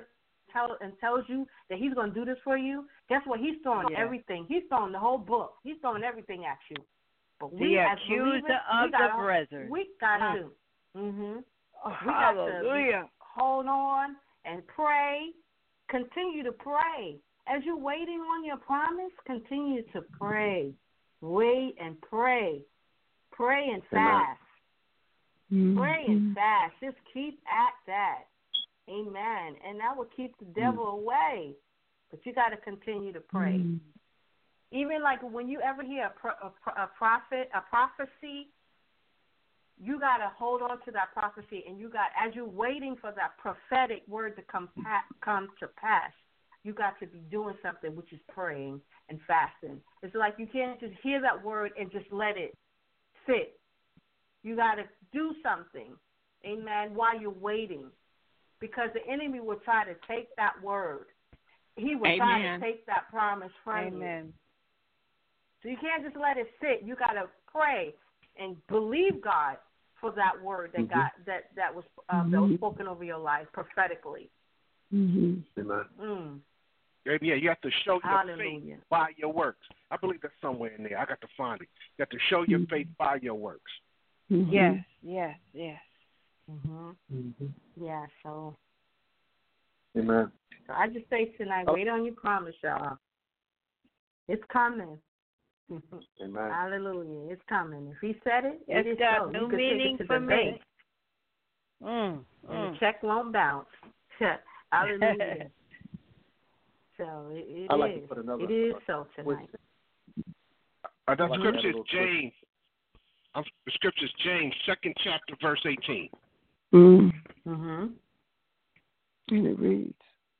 S3: tells you that he's going to do this for you, guess what? He's throwing everything. He's throwing the whole book. He's throwing everything at you. But we,
S6: the
S3: as
S6: accuser
S3: believers,
S6: of the brethren.
S3: We got to. Mm-hmm.
S6: Hallelujah.
S3: We got to hold on and pray. Continue to pray. As you're waiting on your promise, continue to pray. Wait and pray. Pray and fast.
S4: Mm-hmm.
S3: Pray and fast. Just keep at that. Amen. And that will keep the devil away. But you got to continue to pray.
S4: Mm-hmm.
S3: Even like when you ever hear a prophecy, you got to hold on to that prophecy, and you got, as you're waiting for that prophetic word to come to pass, you got to be doing something, which is praying and fasting. It's like you can't just hear that word and just let it sit. You got to do something, amen, while you're waiting, because the enemy will try to take that word. He will try to take that promise from you. So you can't just let it sit. You got to pray and believe God for that word that that was spoken over your life prophetically.
S4: Mm-hmm.
S2: Amen.
S5: Yeah, you have to show your
S3: Hallelujah.
S5: faith by your works. I believe that's somewhere in there. I got to find it. You have to show your faith by your works.
S4: Mm-hmm.
S6: Yes.
S3: Mm-hmm.
S2: Mm-hmm.
S3: Yeah, so.
S2: Amen.
S3: So I just say tonight, wait on your promise, y'all. It's coming.
S2: Amen.
S3: Hallelujah. It's coming. If he said it, it is
S6: got
S3: so.
S6: no meaning for me.
S3: And the check won't bounce. Hallelujah. So it
S2: I'd like
S3: is.
S2: to put another,
S3: it is so tonight.
S5: That scripture is James. The scripture is James, 2nd chapter, verse 18.
S3: Mm-hmm.
S4: And it reads.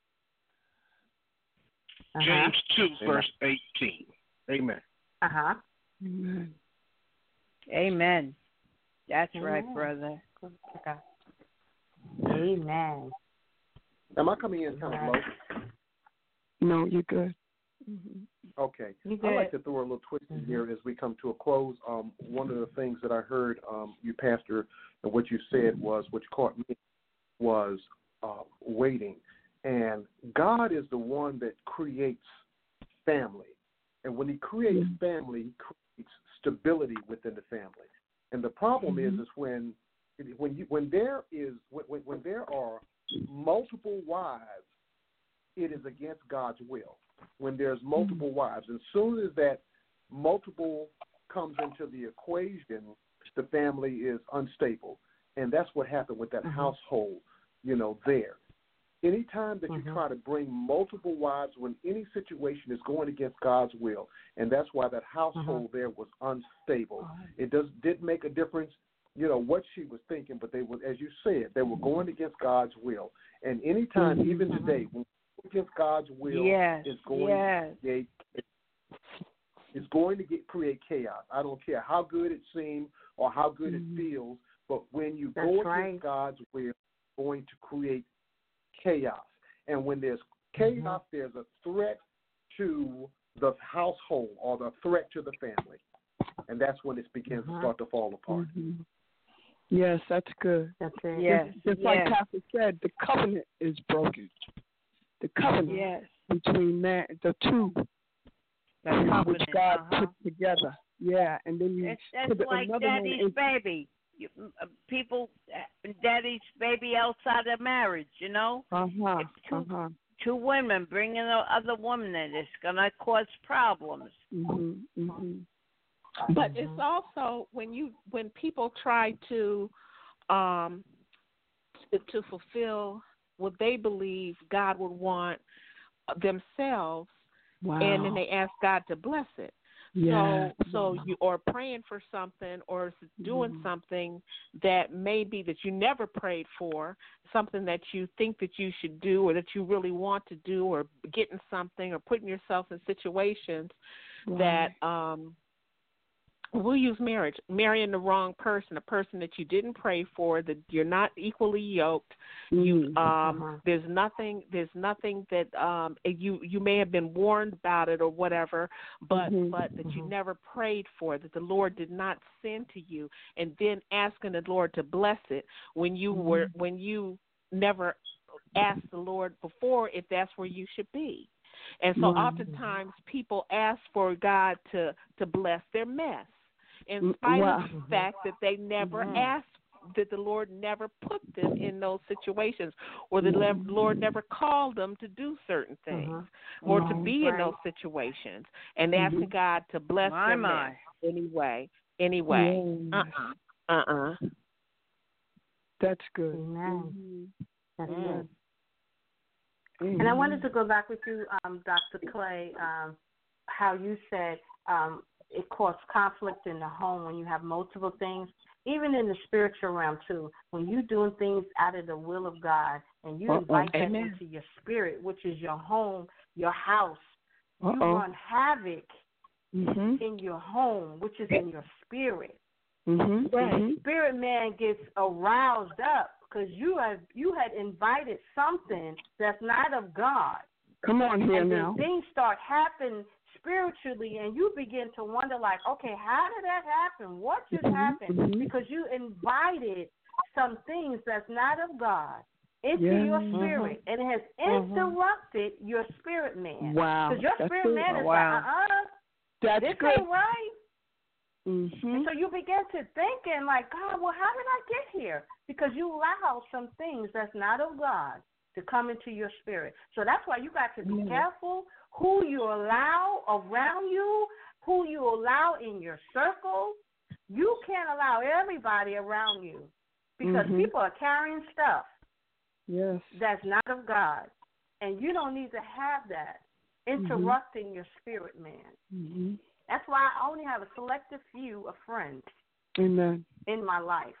S5: James 2, verse 18. Amen.
S4: Amen.
S6: Amen. That's right, brother.
S3: Okay. Amen.
S2: Am I coming in kind of low?
S4: No, you're good. Mm-hmm.
S2: Okay. I'd like to throw a little twist in here as we come to a close. One of the things that I heard you, Pastor, and what you said was, which caught me, was waiting. And God is the one that creates family. And when he creates family, he creates stability within the family. And the problem is when there are multiple wives, it is against God's will. When there's multiple wives, and as soon as that multiple comes into the equation, the family is unstable. And that's what happened with that household, there. Anytime that you try to bring multiple wives when any situation is going against God's will, and that's why that household there was unstable. It didn't make a difference, what she was thinking, but they were, as you said, they were going against God's will. And anytime, even today, when against God's will is going to create chaos. I don't care how good it seems or how good it feels, but when you go against God's will, it's going to create chaos. And when there's chaos, there's a threat to the household or the threat to the family. And that's when it begins to start to fall apart.
S4: Yes, that's good.
S3: That's it.
S6: Yes.
S4: Just like Pastor said, the covenant is broken. The covenant between the two, which God put together. Yeah, and then you
S6: that's
S4: put
S6: like
S4: another
S6: daddy's baby. People, daddy's baby outside of marriage, It's two women bringing another woman in, it's going to cause problems.
S1: But it's also when people try to fulfill what they believe God would want themselves, and then they ask God to bless it. Yeah. So you are praying for something or doing something that maybe that you never prayed for, something that you think that you should do or that you really want to do, or getting something or putting yourself in situations that we'll use marriage, marrying the wrong person, a person that you didn't pray for, that you're not equally yoked. There's nothing that you may have been warned about it or whatever, but that you never prayed for, that the Lord did not send to you, and then asking the Lord to bless it when you never ask the Lord before if that's where you should be. And so oftentimes people ask for God to bless their mess in spite of the fact that they never asked, that the Lord never put them in those situations, or the Lord never called them to do certain things or to be in those situations, and asking God to bless their mess anyway.
S4: That's good.
S3: Amen. That's good. And I wanted to go back with you, Dr. Clay, how you said it causes conflict in the home when you have multiple things, even in the spiritual realm too. When you're doing things out of the will of God and you invite that into your spirit, which is your home, your house, you run havoc in your home, which is in your spirit. The spirit man gets aroused up because you had invited something that's not of God.
S4: Come on here
S3: and
S4: now.
S3: Then things start happening spiritually, and you begin to wonder, like, okay, how did that happen? What just happened? Because you invited some things that's not of God into your spirit, and it has interrupted your spirit man.
S4: Wow.
S3: Because your spirit man is like,
S4: that's
S3: this
S4: good.
S3: ain't right. And so you begin to thinking, like, God, well, how did I get here? Because you allow some things that's not of God to come into your spirit. So that's why you got to be careful who you allow around you, who you allow in your circle. You can't allow everybody around you because people are carrying stuff that's not of God. And you don't need to have that interrupting your spirit man. That's why I only have a selective few of friends in my life.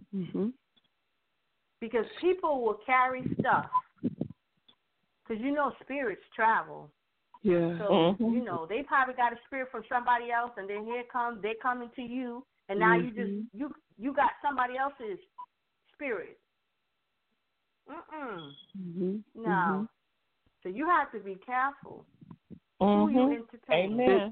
S3: Because people will carry stuff. Because you know spirits travel. So, you know, they probably got a spirit from somebody else, and then they come into you, and now you got somebody else's spirit. No. So you have to be careful who you entertain.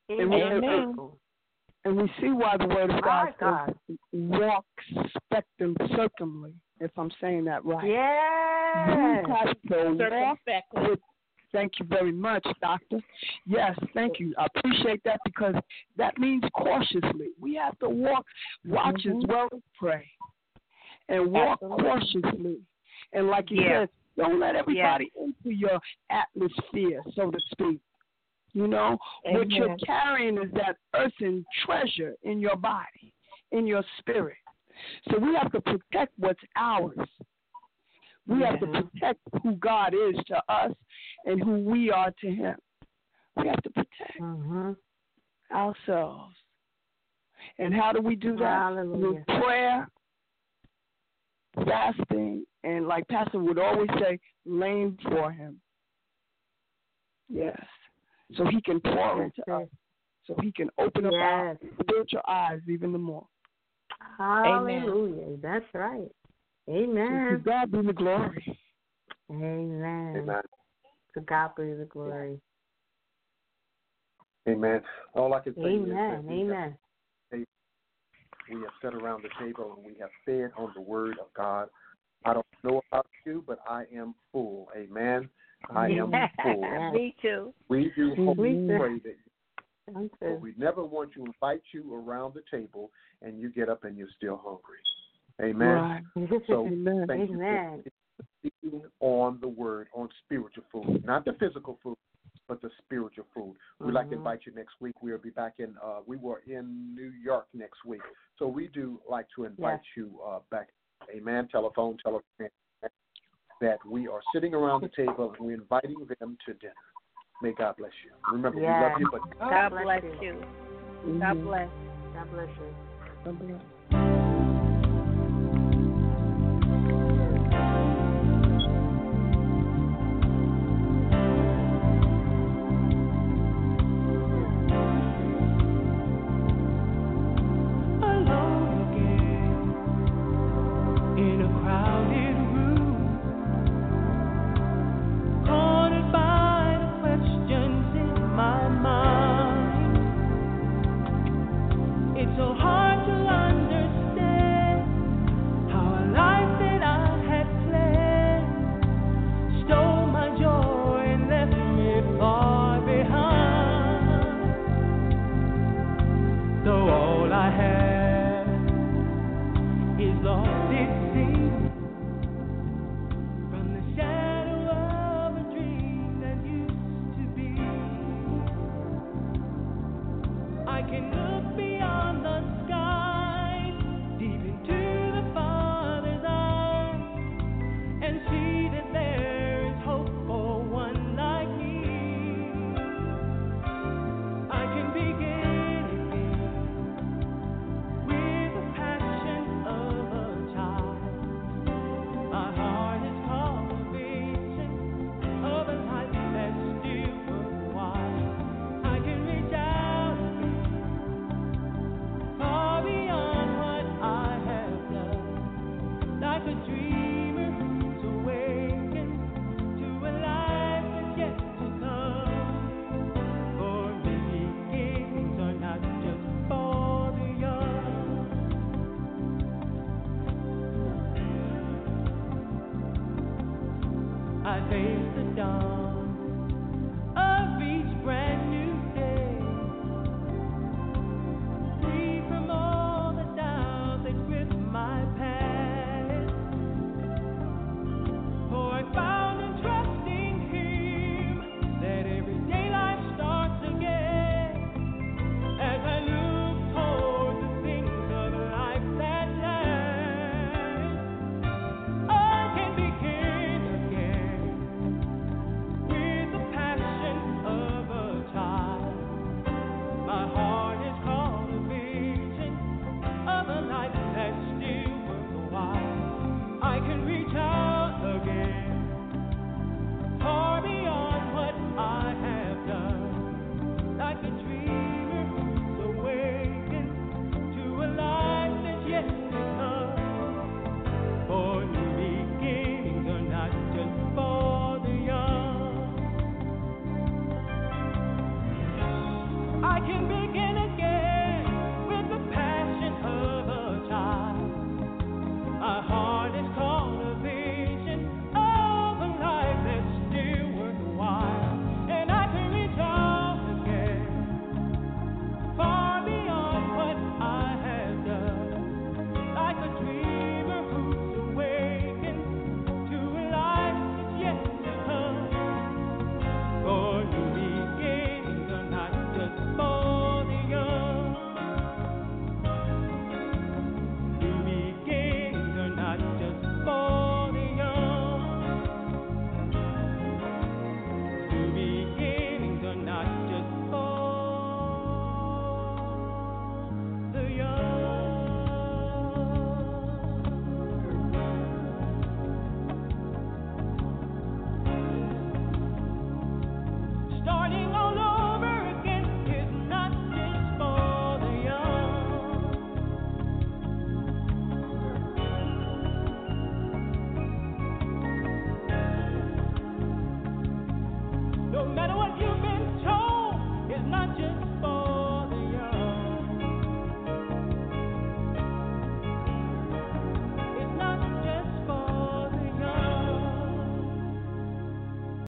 S4: And we see why the Word of God says, walk circumspectly, if I'm saying that right. You have to walk. Thank you very much, Doctor. Yes, thank you. I appreciate that because that means cautiously. We have to watch as well as pray, and walk cautiously. And like you said, don't let everybody into your atmosphere, so to speak. You know, what you're carrying is that earthen treasure in your body, in your spirit. So we have to protect what's ours. We have to protect who God is to us and who we are to Him. We have to protect ourselves. And how do we do that? With prayer, fasting, and like Pastor would always say, laying for Him. Yes. So He can pour into us. So He can open up our spiritual eyes even the more.
S3: Hallelujah. That's right. Amen.
S4: To God be the glory.
S3: Amen. To God be the glory.
S2: Amen. All I can say is
S3: that
S2: we have sat around the table and we have fed on the Word of God. I don't know about you, but I am full. Amen. I am full.
S6: Me too.
S2: We do hope and pray that but we never want to invite you around the table and you get up and you're still hungry. Amen.
S3: Right.
S2: So thank you for speaking on the Word, on spiritual food, not the physical food, but the spiritual food. We'd like to invite you next week. We'll be back in. We were in New York next week, so we do like to invite you back. Amen. Telephone that we are sitting around the table and we're inviting them to dinner. May God bless you. Remember, we love you, but
S6: God bless you. God bless.
S3: God bless you.
S4: God bless.
S7: It's so hard to understand. I face the dawn.